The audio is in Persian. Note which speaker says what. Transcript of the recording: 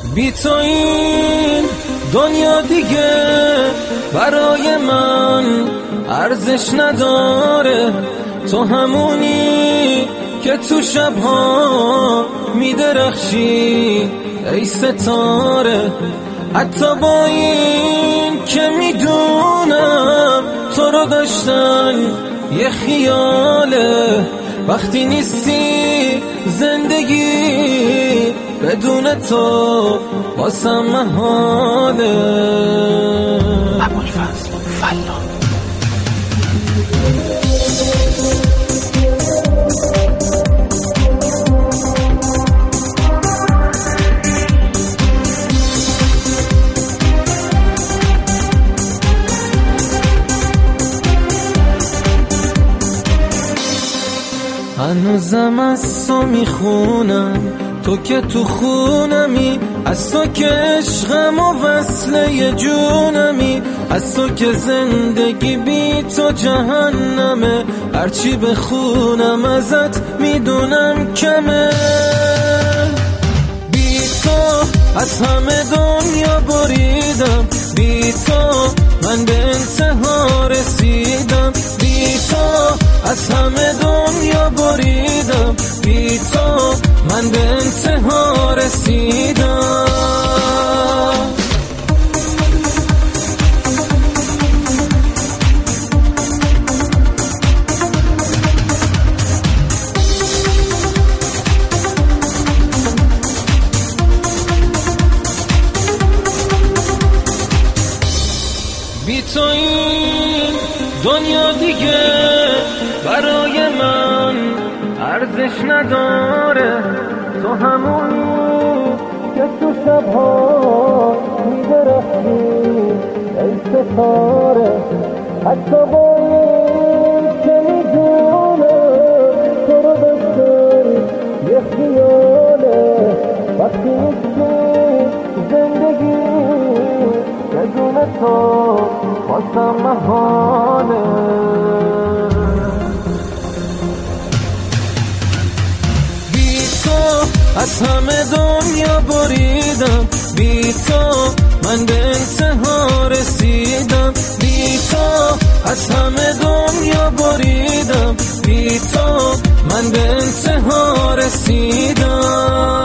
Speaker 1: بی تو این دنیا دیگه برای من ارزش نداره. تو همونی که تو شبها میدرخشی ای ستاره. حتی با این که میدونم تو رو داشتن یه خیاله، وقتی نیستی زندگی بدون تو واسم محاله.
Speaker 2: ابوالفضل فلا
Speaker 1: هنوزم از تو میخونم، تو که تو خونمی، از تو که عشقم و وصله جونمی، از تو که زندگی بی تو جهنمه. هرچی بخونم ازت میدونم کمه. بی تو از همه دنیا بریدم، بی تو من به انتها رسیدم، بی تو از همه دنیا بریدم، بی تو من به انتها رسیدم. بی تو این دنیا دیگه برای من ارزش نداره. تو همونی که تو شبها میدرخشی ای ستاره. حتی با این که میدونم تو رو داشتن یه خیاله، وقتی نیستی زندگی بدون تو واسم محاله. بی تو از همه دنیا بریدم، بی تو من به انتها رسیدم، بی تو از همه دنیا بریدم، بی تو من به انتها رسیدم.